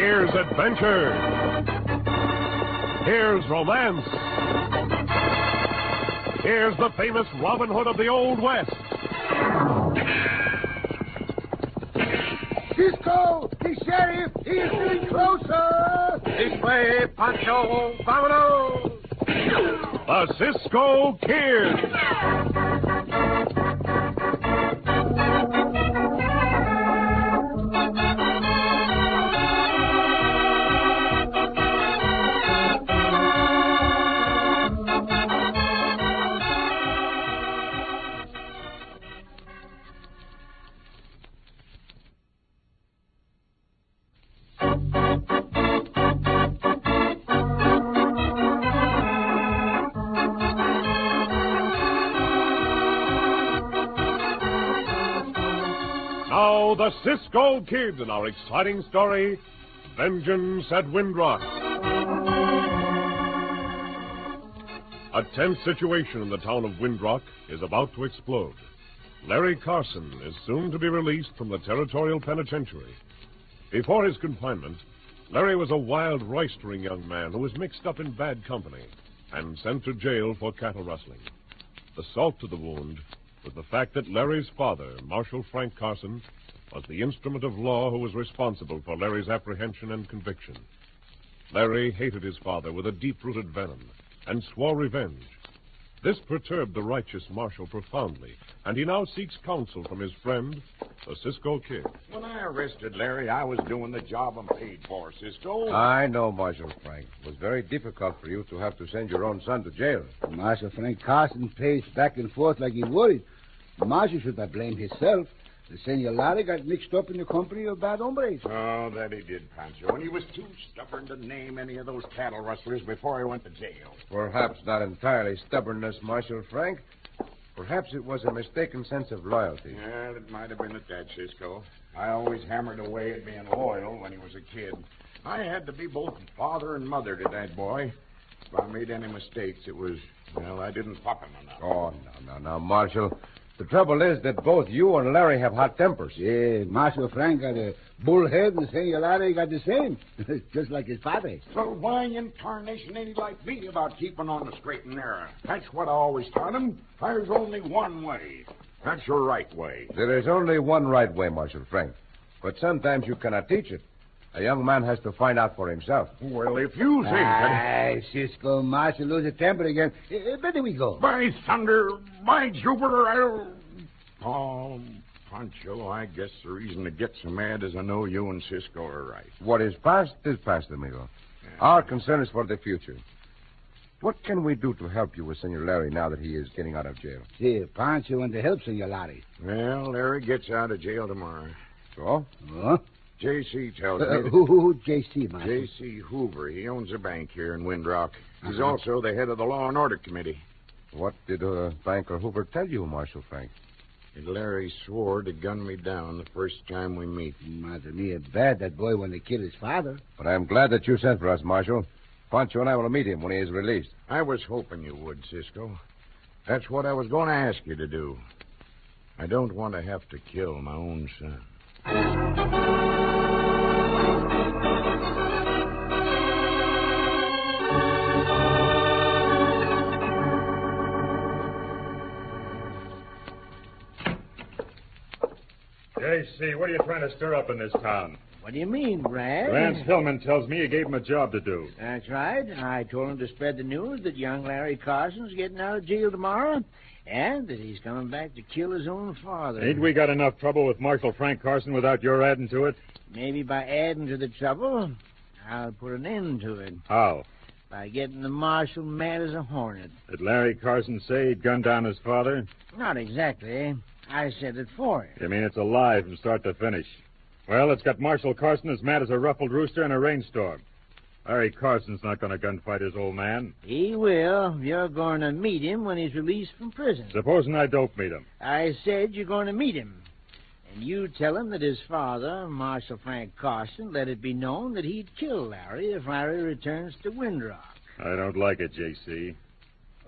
Here's adventure. Here's romance. Here's the famous Robin Hood of the Old West. Cisco, the sheriff, he is getting closer. This way, Pancho. Vámonos. The Cisco Kid. Now, the Cisco Kid in our exciting story, Vengeance at Windrock. A tense situation in the town of Windrock is about to explode. Larry Carson is soon to be released from the Territorial Penitentiary. Before his confinement, Larry was a wild, roistering young man who was mixed up in bad company and sent to jail for cattle rustling. The salt to the wound was the fact that Larry's father, Marshal Frank Carson, was the instrument of law who was responsible for Larry's apprehension and conviction. Larry hated his father with a deep-rooted venom and swore revenge. This perturbed the righteous Marshal profoundly, and he now seeks counsel from his friend, the Cisco Kid. When I arrested Larry, I was doing the job I'm paid for, Cisco. I know, Marshal Frank. It was very difficult for you to have to send your own son to jail. Marshal Frank Carson paced back and forth like he worried. The Marshal should not blame himself. The Senor Larry got mixed up in the company of bad hombres. Oh, that he did, Pancho. And he was too stubborn to name any of those cattle rustlers before he went to jail. Perhaps not entirely stubbornness, Marshal Frank. Perhaps it was a mistaken sense of loyalty. Yeah, it might have been at that, Cisco. I always hammered away at being loyal when he was a kid. I had to be both father and mother to that boy. If I made any mistakes, it was, well, I didn't pop him enough. Oh, no, Marshal. The trouble is that both you and Larry have hot tempers. Yeah, Marshal Frank got a bullhead and Senor Larry got the same. Just like his father. So why in tarnation ain't he like me about keeping on the straight and narrow? That's what I always taught him. There's only one way. That's your right way. There is only one right way, Marshal Frank. But sometimes you cannot teach it. A young man has to find out for himself. Well, if you think that... Cisco, Marshal lose his temper again. Where we go? By thunder, by Jupiter, I'll... Oh, Pancho, I guess the reason to get so mad is I know you and Cisco are right. What is past, amigo. Yeah. Our concern is for the future. What can we do to help you with Senor Larry now that he is getting out of jail? See, Pancho want to help Senor Larry. Well, Larry gets out of jail tomorrow. So? Huh? J.C. tells me... Who J.C., Marshal? J.C. Hoover. He owns a bank here in Windrock. He's also the head of the Law and Order Committee. What did Banker Hoover tell you, Marshal Frank? Larry swore to gun me down the first time we meet. Mother mia, bad that boy wanted to kill his father. But I'm glad that you sent for us, Marshal. Pancho and I will meet him when he is released. I was hoping you would, Cisco. That's what I was going to ask you to do. I don't want to have to kill my own son. J.C., what are you trying to stir up in this town? What do you mean, Brad? Rance Hillman tells me you gave him a job to do. That's right. I told him to spread the news that young Larry Carson's getting out of jail tomorrow and that he's coming back to kill his own father. Ain't we got enough trouble with Marshal Frank Carson without your adding to it? Maybe by adding to the trouble, I'll put an end to it. How? By getting the marshal mad as a hornet. Did Larry Carson say he'd gunned down his father? Not exactly. I said it for him. You mean it's a lie from start to finish? Well, it's got Marshal Carson as mad as a ruffled rooster in a rainstorm. Larry Carson's not going to gunfight his old man. He will. You're going to meet him when he's released from prison. Supposing I don't meet him. I said you're going to meet him. And you tell him that his father, Marshal Frank Carson, let it be known that he'd kill Larry if Larry returns to Windrock. I don't like it, J.C.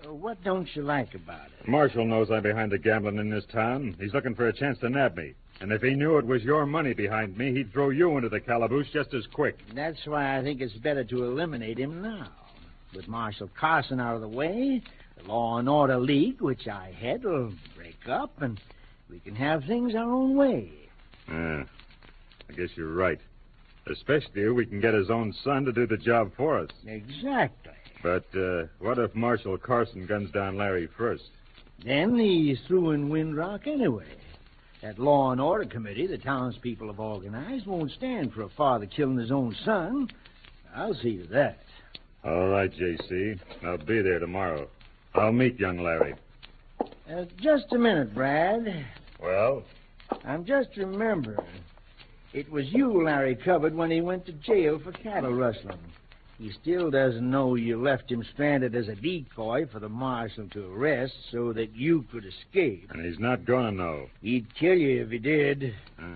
What don't you like about it? Marshal knows I'm behind the gambling in this town. He's looking for a chance to nab me. And if he knew it was your money behind me, he'd throw you into the calaboose just as quick. That's why I think it's better to eliminate him now. With Marshal Carson out of the way, the Law and Order League, which I head, will break up, and we can have things our own way. I guess you're right. Especially if we can get his own son to do the job for us. Exactly. But what if Marshal Carson guns down Larry first? Then he's through in Windrock anyway. That Law and Order Committee the townspeople have organized won't stand for a father killing his own son. I'll see to that. All right, J.C. I'll be there tomorrow. I'll meet young Larry. Just a minute, Brad. Well? I'm just remembering. It was you Larry covered when he went to jail for cattle rustling. He still doesn't know you left him stranded as a decoy for the marshal to arrest so that you could escape. And he's not going to know. He'd kill you if he did.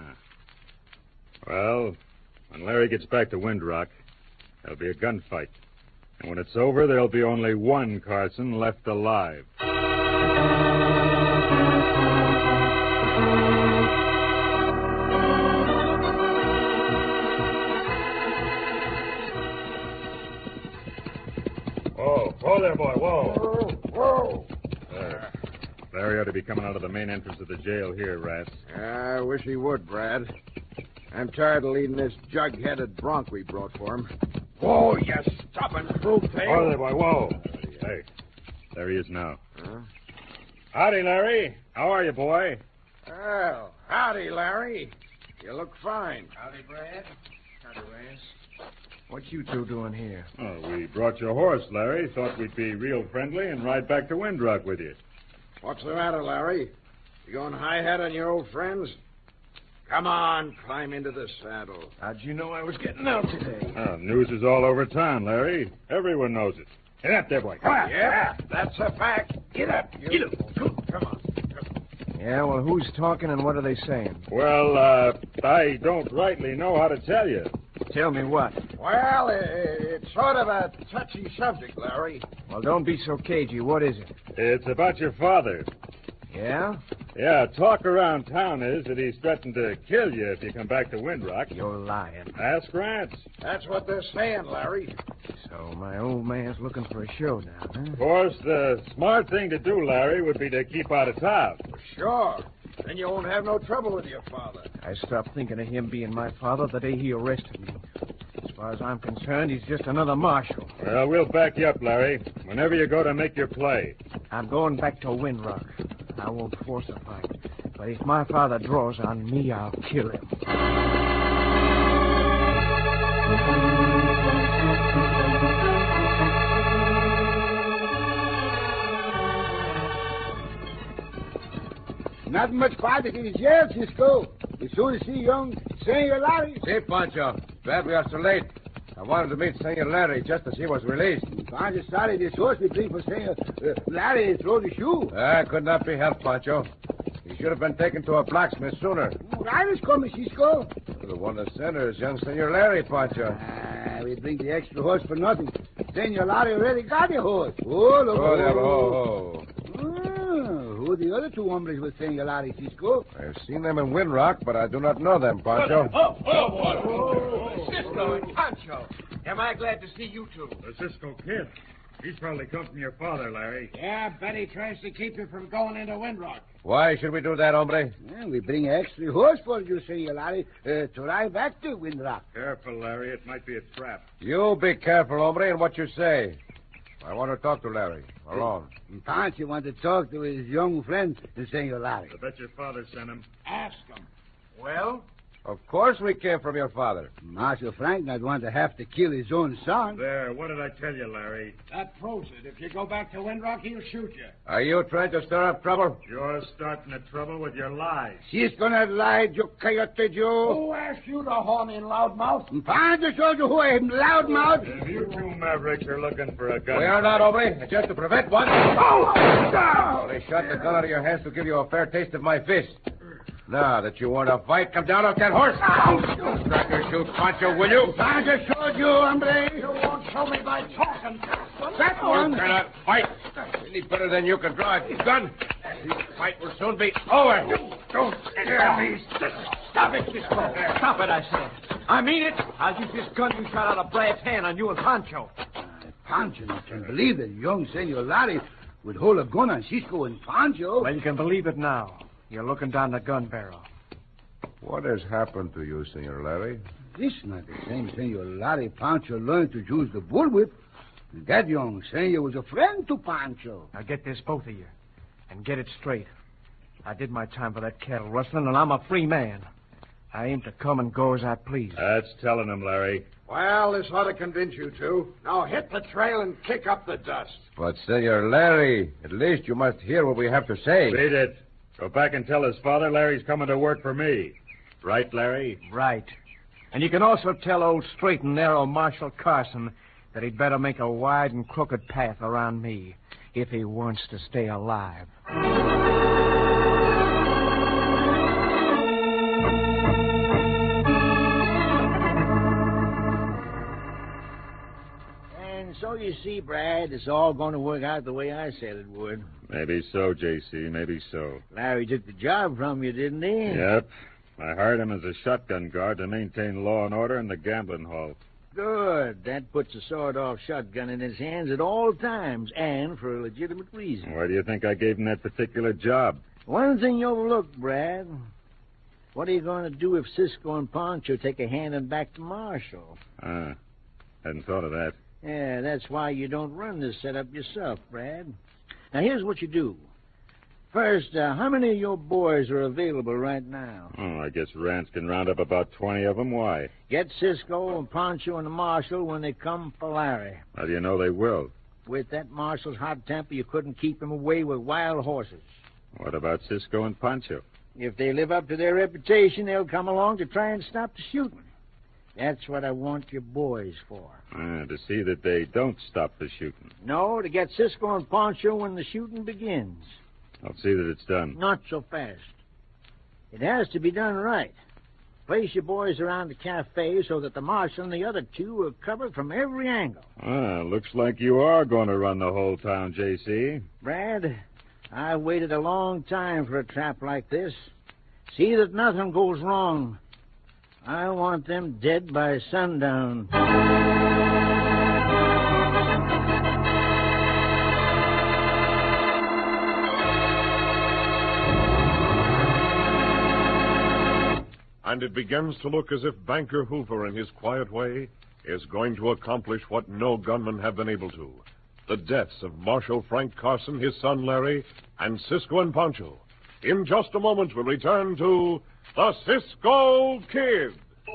Well, when Larry gets back to Windrock, there'll be a gunfight. And when it's over, there'll be only one Carson left alive. Whoa there, boy, whoa. Whoa. Larry ought to be coming out of the main entrance of the jail here, Rats. I wish he would, Brad. I'm tired of leading this jug-headed bronc we brought for him. Whoa, you stubborn fruit-tail. Whoa there, boy, whoa. Hey, there he is now. Huh? Howdy, Larry. How are you, boy? Well, howdy, Larry. You look fine. Howdy, Brad. Howdy, Rance. What you two doing here? Oh, we brought your horse, Larry. Thought we'd be real friendly and ride back to Windrock with you. What's the matter, Larry? You going high-hat on your old friends? Come on, climb into the saddle. How'd you know I was getting out today? Oh, news is all over town, Larry. Everyone knows it. Get up there, boy. Come on. Yeah, that's a fact. Get up. Get up. Come on. Yeah, well, who's talking and what are they saying? Well, I don't rightly know how to tell you. Tell me what. Well, it's sort of a touchy subject, Larry. Well, don't be so cagey. What is it? It's about your father. Yeah? Yeah, talk around town is that he's threatened to kill you if you come back to Windrock. You're lying. Ask Rance. That's what they're saying, Larry. So my old man's looking for a show now, huh? Of course, the smart thing to do, Larry, would be to keep out of town. Sure. Then you won't have no trouble with your father. I stopped thinking of him being my father the day he arrested me. As far as I'm concerned, he's just another marshal. Well, we'll back you up, Larry, whenever you go to make your play. I'm going back to Windrock. I won't force a fight. But if my father draws on me, I'll kill him. Not much farther in the jail, Cisco. We soon see young Senor Larry. See, Pancho. Glad we are so late. I wanted to meet Senor Larry just as he was released. I'm just sorry this horse we bring for Senor Larry throw the shoe. Could not be helped, Pancho. He should have been taken to a blacksmith sooner. Riders coming, Cisco. The one that sent her is young Senor Larry, Pancho. We bring the extra horse for nothing. Senor Larry already got the horse. Oh, look. Oh, there, oh. Who the other two hombres with Senor Larry, Cisco? I've seen them in Windrock, but I do not know them, Pancho. Cisco and Pancho. Am I glad to see you two? The Cisco Kid. He's probably come from your father, Larry. Yeah, Betty tries to keep you from going into Windrock. Why should we do that, hombre? Yeah, we bring an extra horse for you, Senor Larry, to ride back to Windrock. Careful, Larry. It might be a trap. You be careful, hombre, in what you say. I want to talk to Larry. Alone. Pancho want to talk to his young friend, Senor Larry. I bet your father sent him. Ask him. Well? Of course we came from your father. Marshal Frank not want to have to kill his own son. There, what did I tell you, Larry? That proves it. If you go back to Windrock, he'll shoot you. Are you trying to stir up trouble? You're starting the trouble with your lies. She's gonna lie, you coyote Joe. Who asked you to horn in, loudmouth? Pancho showed you who I am, loudmouth. If you two mavericks are looking for a gun... We are not, hombre. Just to prevent one. Only shot the gun out of your hands to give you a fair taste of my fist. Now that you want to fight, come down off that horse. Don't crack your shoot, Pancho, will you? Pancho showed you, hombre. You won't show me by talking. That one. You cannot fight. any better than you can draw a gun. This fight will soon be over. Don't scare me. Stop it, Cisco. Stop it, I said. I mean it. I'll use this gun you shot out of Brad's hand on you and Pancho. Pancho, I can't believe that young Senor Larry would hold a gun on Cisco and Pancho. Well, you can believe it now. You're looking down the gun barrel. What has happened to you, Senor Larry? This not the same Senor Larry Pancho learned to use the bullwhip. That young Senor was a friend to Pancho. Now get this, both of you, and get it straight. I did my time for that cattle rustling, and I'm a free man. I aim to come and go as I please. That's telling him, Larry. Well, this ought to convince you two. Now hit the trail and kick up the dust. But, Senor Larry, at least you must hear what we have to say. Beat it. Go back and tell his father Larry's coming to work for me. Right, Larry? Right. And you can also tell old straight and narrow Marshal Carson that he'd better make a wide and crooked path around me if he wants to stay alive. And so you see, Brad, it's all going to work out the way I said it would. Maybe so, J.C., maybe so. Larry took the job from you, didn't he? Yep. I hired him as a shotgun guard to maintain law and order in the gambling hall. Good. That puts a sawed-off shotgun in his hands at all times, and for a legitimate reason. Why do you think I gave him that particular job? One thing you overlooked, Brad. What are you going to do if Cisco and Pancho take a hand and back to Marshall? Hadn't thought of that. Yeah, that's why you don't run this setup yourself, Brad. Now, here's what you do. First, how many of your boys are available right now? Oh, I guess Rance can round up about 20 of them. Why? Get Cisco and Pancho and the Marshal when they come for Larry. How do you know they will? With that Marshal's hot temper, you couldn't keep him away with wild horses. What about Cisco and Pancho? If they live up to their reputation, they'll come along to try and stop the shooting. That's what I want your boys for. To see that they don't stop the shooting. No, to get Cisco and Pancho when the shooting begins. I'll see that it's done. Not so fast. It has to be done right. Place your boys around the cafe so that the Marshal and the other two are covered from every angle. Looks like you are going to run the whole town, J.C. Brad, I waited a long time for a trap like this. See that nothing goes wrong. I want them dead by sundown. And it begins to look as if Banker Hoover, in his quiet way, is going to accomplish what no gunmen have been able to. The deaths of Marshal Frank Carson, his son Larry, and Cisco and Pancho. In just a moment, we'll return to The Cisco Kid.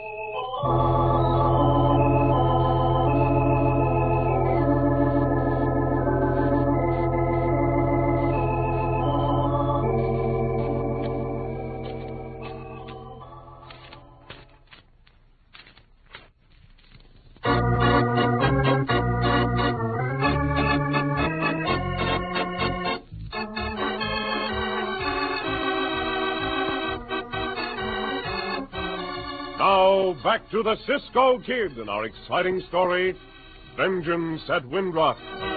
Now, back to the Cisco Kid and our exciting story, Vengeance at Windrock.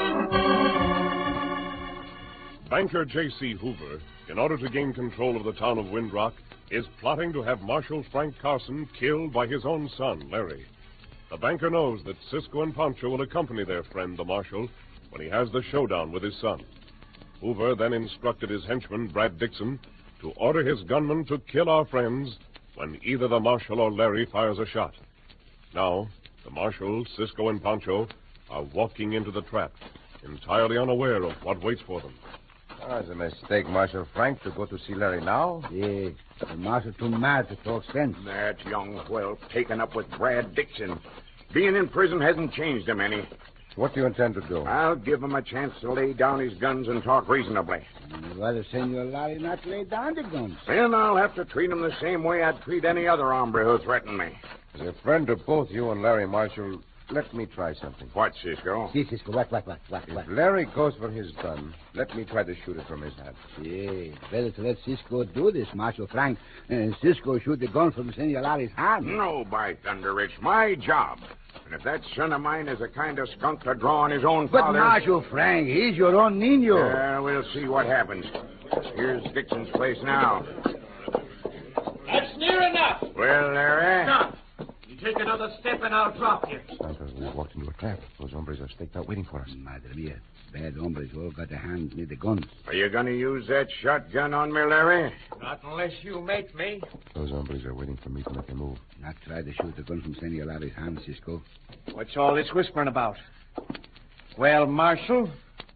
Banker J.C. Hoover, in order to gain control of the town of Windrock, is plotting to have Marshal Frank Carson killed by his own son, Larry. The banker knows that Cisco and Pancho will accompany their friend, the Marshal, when he has the showdown with his son. Hoover then instructed his henchman, Brad Dixon, to order his gunmen to kill our friends when either the Marshal or Larry fires a shot. Now, the Marshal, Cisco, and Pancho are walking into the trap, entirely unaware of what waits for them. It's a mistake, Marshal Frank, to go to see Larry now. Yeah, the Marshal too mad to talk sense. That young whelp taken up with Brad Dixon. Being in prison hasn't changed him any. What do you intend to do? I'll give him a chance to lay down his guns and talk reasonably. Why does Senor Larry not lay down the guns? Then I'll have to treat him the same way I'd treat any other hombre who threatened me. As a friend to both you and Larry, Marshal, let me try something. What, Cisco? See, Cisco, what? If Larry goes for his gun, let me try to shoot it from his hand. Yeah, better to let Cisco do this, Marshal Frank. And Cisco shoot the gun from Senor Larry's hand. No, by thunder, it's my job. And if that son of mine is the kind of skunk to draw on his own But father... Marshal Frank, he's your own Nino. Yeah, we'll see what happens. Here's Dixon's place now. That's near enough. Well, Larry... Stop. You take another step and I'll drop you. Santos, we walked into a trap. Those hombres are staked out waiting for us. Madre mia, bad hombres all got their hands near the guns. Are you going to use that shotgun on me, Larry? Not unless you make me. Those hombres are waiting for me to make a move. Not try to shoot the gun from Senor Larry's hand, Cisco. What's all this whispering about? Well, Marshal,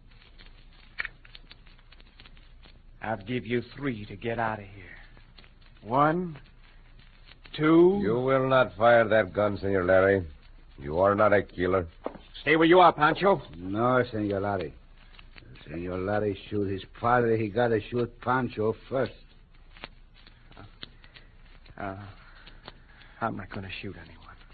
I'll give you 3 to get out of here. 1, 2... You will not fire that gun, Senor Larry. You are not a killer. Stay where you are, Pancho. No, Senor Larry. If Senor Larry shoot his father, he got to shoot Pancho first. I'm not going to shoot anyone.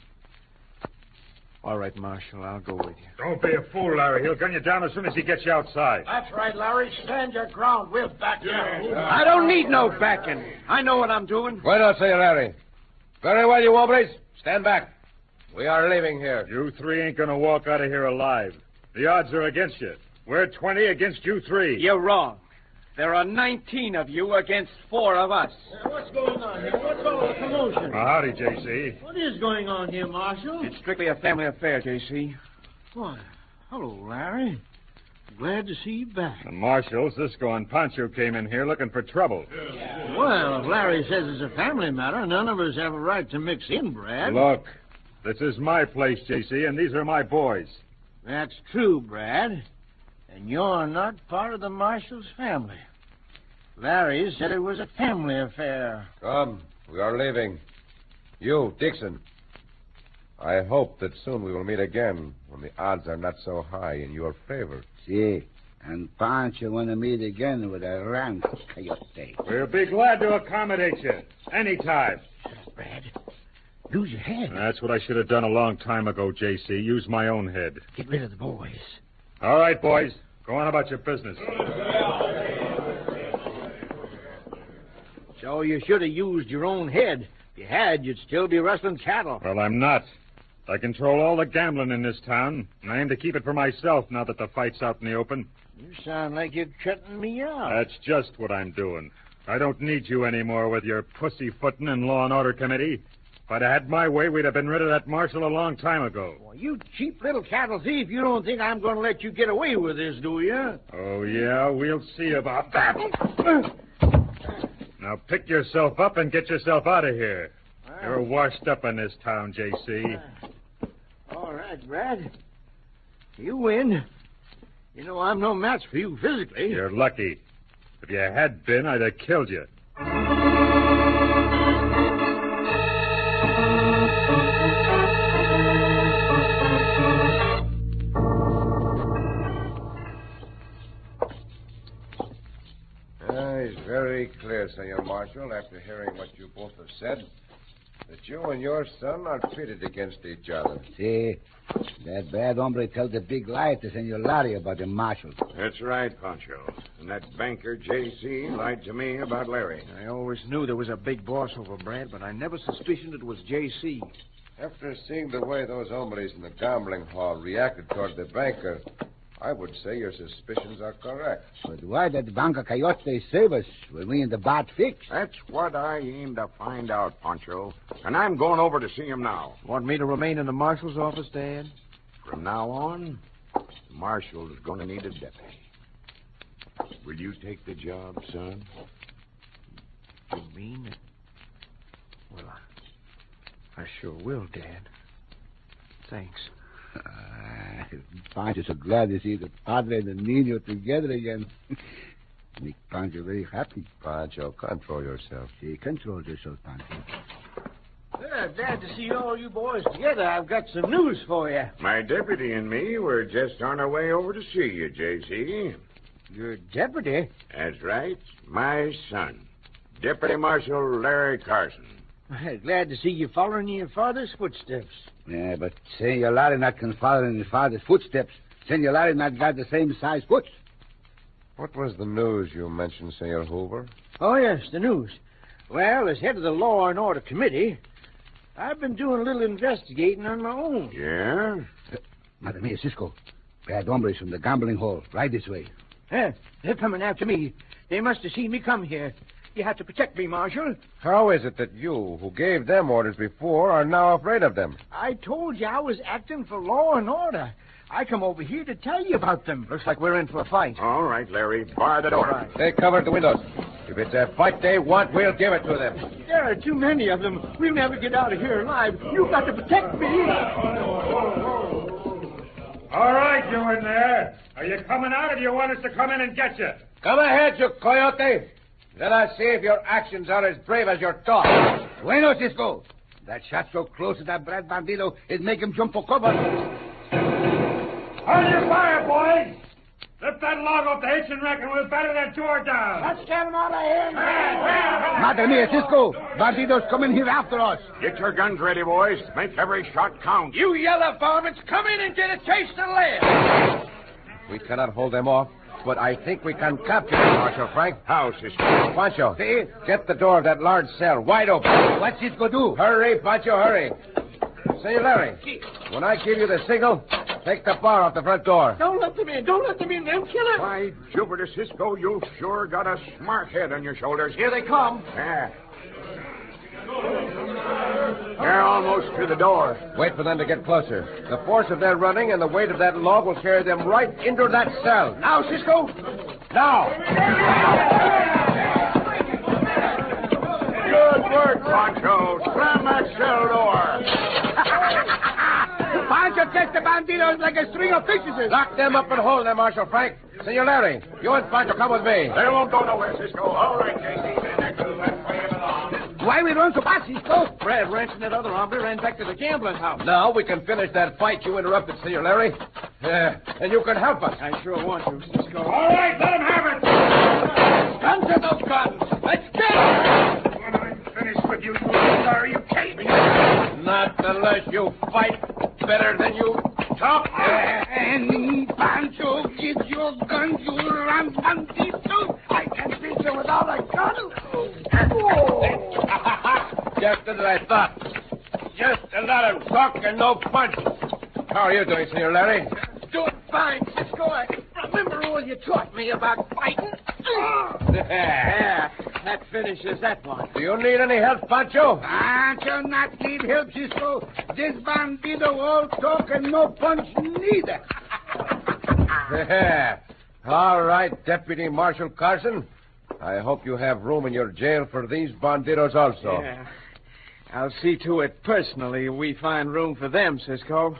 All right, Marshal, I'll go with you. Don't be a fool, Larry. He'll gun you down as soon as he gets you outside. That's right, Larry. Stand your ground. We'll back you. I don't need no backing. I know what I'm doing. Bueno, Senor Larry. Very well, you hombres. Stand back. We are leaving here. You 3 ain't gonna walk out of here alive. The odds are against you. We're 20 against you 3. You're wrong. There are 19 of you against 4 of us. What's going on here? What's all the commotion? Howdy, J.C. What is going on here, Marshal? It's strictly a family affair, J.C. Why, hello, Larry. Glad to see you back. The Marshal, Cisco, and Pancho came in here looking for trouble. Well, if Larry says it's a family matter, none of us have a right to mix in, Brad. Look, this is my place, J.C., and these are my boys. That's true, Brad. And you're not part of the Marshal's family. Larry said it was a family affair. Come, we are leaving. You, Dixon. I hope that soon we will meet again when the odds are not so high in your favor. See, and Pancho want to meet again with a ranch coyote. We'll be glad to accommodate you. Anytime. Brad, use your head. That's what I should have done a long time ago, J.C. Use my own head. Get rid of the boys. All right, boys. Go on about your business. So you should have used your own head. If you had, you'd still be rustling cattle. Well, I'm not. I control all the gambling in this town, and I aim to keep it for myself now that the fight's out in the open. You sound like you're shutting me out. That's just what I'm doing. I don't need you anymore with your pussyfooting and law and order committee. If I'd had my way, we'd have been rid of that Marshal a long time ago. Well, you cheap little cattle thief, you don't think I'm going to let you get away with this, do you? Oh, yeah? We'll see about that. Now pick yourself up and get yourself out of here. You're washed up in this town, J.C. All right, Brad. You win. You know I'm no match for you physically. You're lucky. If you had been, I'd have killed you. It's very clear, Senor Marshal, after hearing what you both have said, that you and your son are pitted against each other. See, that bad hombre told the big lie to Senor Larry about the Marshal. That's right, Pancho. And that banker, J.C., lied to me about Larry. I always knew there was a big boss over Brad, but I never suspicioned it was J.C. After seeing the way those hombres in the gambling hall reacted toward the banker, I would say your suspicions are correct. But why did Banca Coyote save us when we in the bad fix? That's what I aim to find out, Pancho. And I'm going over to see him now. Want me to remain in the marshal's office, Dad? From now on, the marshal is going to need a deputy. Will you take the job, son? You mean? Well, I sure will, Dad. Thanks. Pancho's so glad to see the Padre and the Nino together again. Make Pancho very happy. Pancho, control yourself. See, control yourself, Pancho. Glad to see all you boys together. I've got some news for you. My deputy and me were just on our way over to see you, J.C. Your deputy? That's right. My son, Deputy Marshal Larry Carson. Glad to see you following in your father's footsteps. Yeah, but Senor Larry not can follow in his father's footsteps. Senor Larry not got the same size foot. What was the news you mentioned, Senor Hoover? Oh, yes, the news. Well, as head of the Law and Order Committee, I've been doing a little investigating on my own. Yeah? Madam Mia, Cisco. Bad hombres from the gambling hall. Right this way. They're coming after me. They must have seen me come here. You have to protect me, Marshal. How is it that you, who gave them orders before, are now afraid of them? I told you I was acting for law and order. I come over here to tell you about them. Looks like we're in for a fight. All right, Larry. Bar the door. They covered the windows. If it's a fight they want, we'll give it to them. There are too many of them. We'll never get out of here alive. You've got to protect me. All right, you in there. Are you coming out, or do you want us to come in and get you? Come ahead, you coyote. Let us see if your actions are as brave as your talk. Bueno, Cisco. That shot so close to that Brad Bandito, it make him jump for cover. Hold your fire, boys. Lift that log off the hitch and reckon we'll batter that door down. Let's get them out of here. Madam Mia, Cisco. Bandito's coming here after us. Get your guns ready, boys. Make every shot count. You yellow varmints, come in and get a taste of land. We cannot hold them off, but I think we can capture them, Marshal Frank. How, Cisco? Pancho, get the door of that large cell wide open. What's Cisco do? Hurry, Pancho, hurry. Say, Larry, when I give you the signal, take the bar off the front door. Don't let them in. Don't let them in. They'll kill him. By Jupiter, Cisco, you've sure got a smart head on your shoulders. Here they come. Yeah. They're almost to the door. Wait for them to get closer. The force of their running and the weight of that log will carry them right into that cell. Now, Cisco. Now! Good work, Pancho. Slam that cell door. Pancho catch the banditos like a string of fishes. Lock them up and hold them, Marshal Frank. Senor Larry, you and Pancho come with me. They won't go nowhere, Cisco. All right, Casey. Let's play it along. Why we run so fast, Cisco? Brad Ranch and that other hombre ran back to the gambler's house. Now we can finish that fight you interrupted, Senor Larry. And you can help us. I sure want to, Cisco. All right, let him have it. Guns to those guns. Let's get it. When I'm finished with you, sorry, you can't be. Not unless you fight better than you talk. And Pancho, give your gun, you ram bandito. I can't beat you without a gun. Just as I thought. Just a lot of talk and no punch. How are you doing, Senor Larry? Doing fine, Cisco. I remember all you taught me about fighting. Yeah, that finishes that one. Do you need any help, Pancho? Pancho not need help, Cisco. This bandito all talk and no punch neither. All right, Deputy Marshal Carson. I hope you have room in your jail for these banditos also. Yeah. I'll see to it personally we find room for them, Cisco.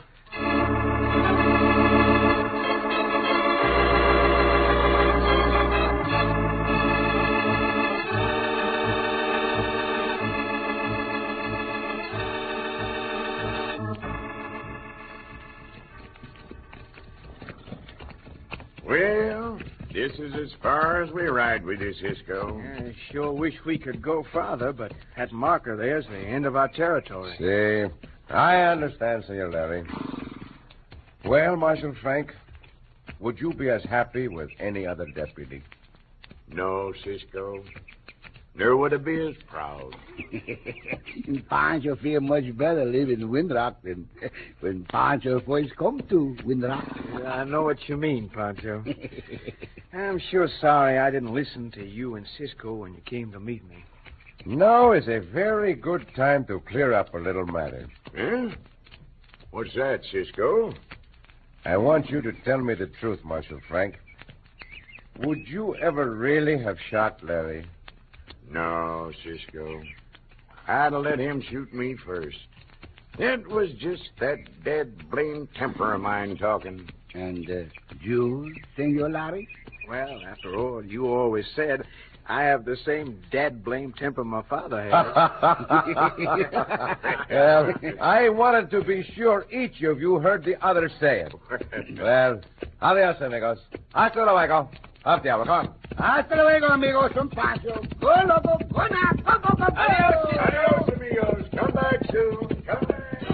Well, this is as far as we ride with you, Cisco. I sure wish we could go farther, but that marker there's the end of our territory. See, I understand, Senor Larry. Well, Marshal Frank, would you be as happy with any other deputy? No, Cisco. Nor would I be as proud. Pancho feel much better living in Windrock than when Pancho first come to Windrock. I know what you mean, Pancho. I'm sure sorry I didn't listen to you and Cisco when you came to meet me. Now is a very good time to clear up a little matter. Huh? What's that, Cisco? I want you to tell me the truth, Marshal Frank. Would you ever really have shot Larry? No, Cisco. I'd have let him shoot me first. It was just that dead blame temper of mine talking. And you, Senor Larry? Well, after all, you always said I have the same dad-blame temper my father had. Well, I wanted to be sure each of you heard the other say it. Well, adios, amigos. Hasta luego. Up, Diablo, come on. Hasta luego, amigos. Son Pancho. Go, loco. Go now. Go, go, go, go. Adios, amigos. two, come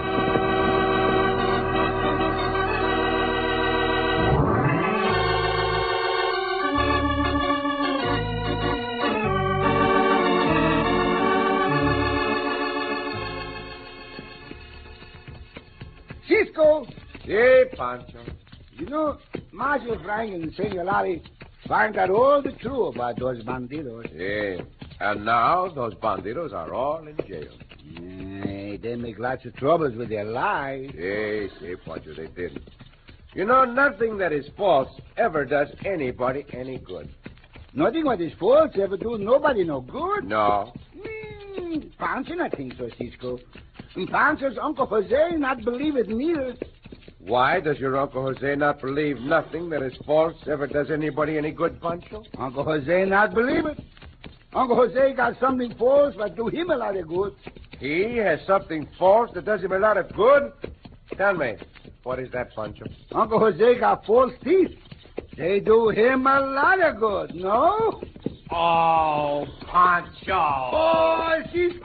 Cisco, Hey, Pancho. you know, Marshal Frank and Senor Larry find out all the truth about those bandidos. Yeah. And now those bandidos are all in jail. They make lots of troubles with their lies. Yes, Pancho, they didn't. You know, nothing that is false ever does anybody any good. Nothing what is false ever do nobody no good. No. Pancho not think so, Cisco. And Pancho's Uncle Jose not believe it neither. Why does your Uncle Jose not believe nothing that is false ever does anybody any good, Pancho? Uncle Jose not believe it. Uncle Jose got something false that do him a lot of good. He has something false that does him a lot of good? Tell me, what is that, Pancho? Uncle Jose got false teeth. They do him a lot of good, no? Oh, Pancho. Oh, Cisco!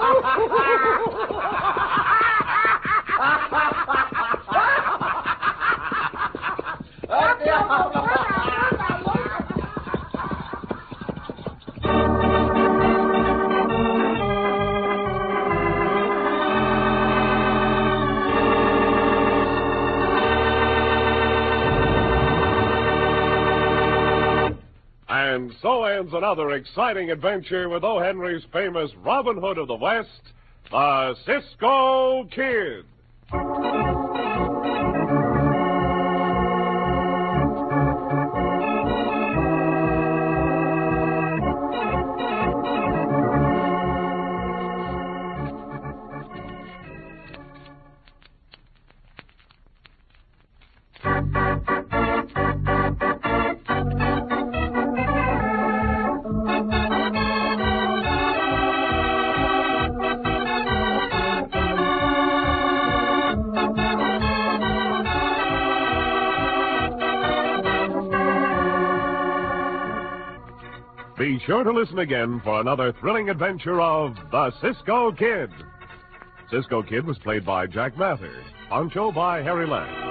And so ends another exciting adventure with O. Henry's famous Robin Hood of the West, the Cisco Kid. Be sure to listen again for another thrilling adventure of the Cisco Kid. Cisco Kid was played by Jack Mather, Pancho by Harry Lang.